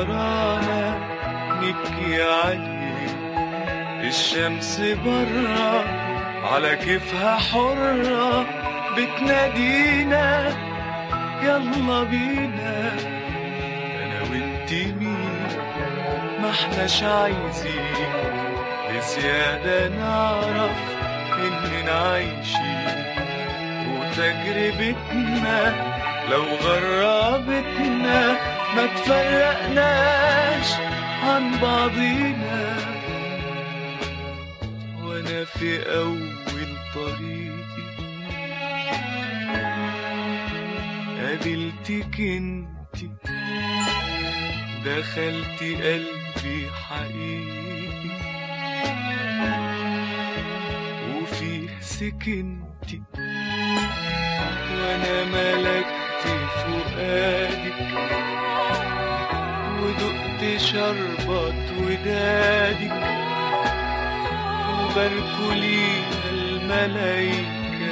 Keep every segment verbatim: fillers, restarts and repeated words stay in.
ورانا نبكي عليه. الشمس برا على كيفها حرة بتنادينا يلا بينا. انا وانتي مين ما احناش عايزين بزيادة نعرف اننا عايشين، وتجربتنا لو غربتنا ما تفرقناش عن بعضينا. وانا في اول طريقي قابلتك انتي، دخلتي قلبي حقيقي وفيه سكنتي، وانا ملكت فؤادك ودقت شربت ودادك، وباركوا لينا الملايكة.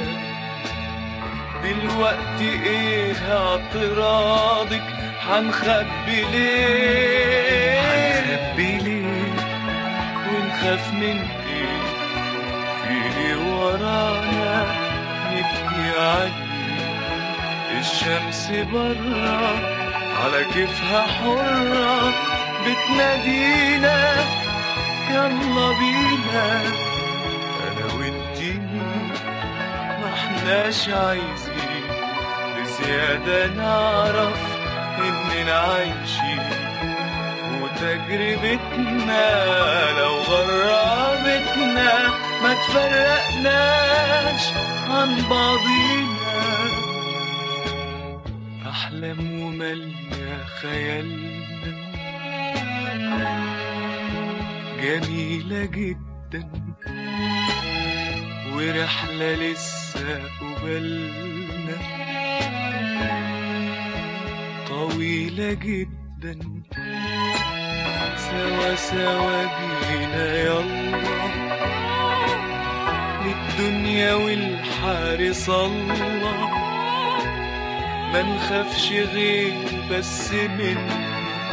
دلوقتي ايه اعتراضك؟ حنخبي ليه حنخبي ليه ونخاف من ايه؟ في ايه ورانا نبكي عليه؟ الشمس برا على كيفها حرة بتنادينا يلا بينا. انا وانتي مين ما احناش عايزين بزيادة نعرف اننا عايشين، وتجربتنا لو غربتنا ما تفرقناش عن بعضينا. احلام ومالية خيالنا جميلة جدا، ورحلة لسه قبالنا طويلة جدا. سوا سوا بينا يلا للدنيا والحارس الله، ما نخافش غير بس منه،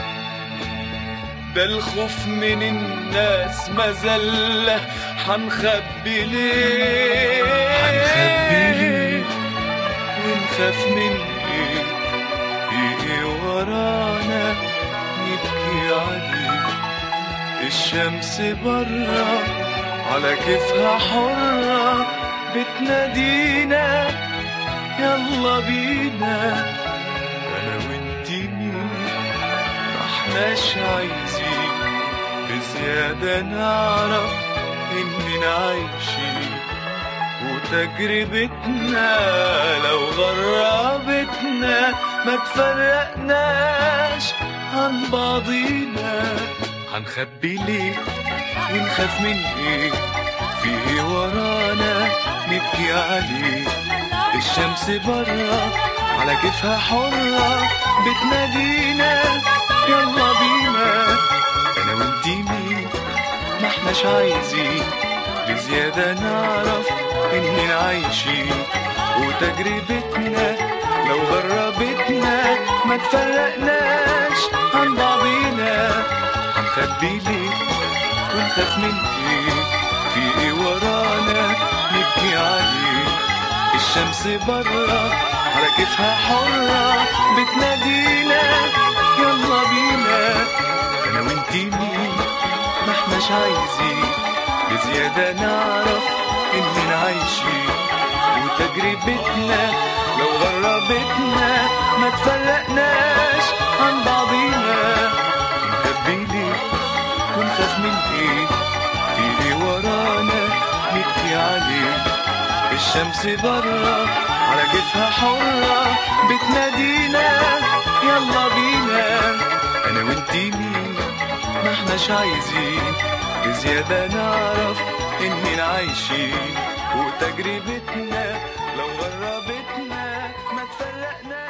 ده الخوف من الناس مذلة. حنخبي ليه حنخبي ليه ونخاف من ايه؟ ايه ورانا نبكي عليه؟ الشمس برا على كيفها حرة بتنادينا يلا بينا. انا وانتي مين ما احناش عايزين بزيادة نعرف اننا عايشين، وتجربتنا لو غربتنا ما تفرقناش عن بعضينا. حنخبي ليه ونخاف من ايه؟ في ايه ورانا نبكي عليه؟ الشمس برا على كيفها حرة بتنادينا يلا بينا. انا وانتي مين ما احناش عايزين بزيادة نعرف اننا عايشين، وتجربتنا لو غربتنا ما تفرقناش عن بعضينا. هنخبي ليه ونخاف من ايه؟ في ايه ورانا نبكي عليه؟ الشمس برا على كيفها حرة بتنادينا يلا بينا. انا وانتي مين ما احناش عايزين بزيادة نعرف اننا عايشين، وتجربتنا لو غربتنا ما تفرقناش عن بعضينا. نخبي ليه ونخاف من ايه؟ في ايه ورانا نبكي عليه؟ الشمس برا على كيفها حرة بتنادينا يلا بينا. انا وانتي مين ما احناش عايزين بزيادة نعرف اننا عايشين، وتجربتنا لو غربتنا ما تفرقنا.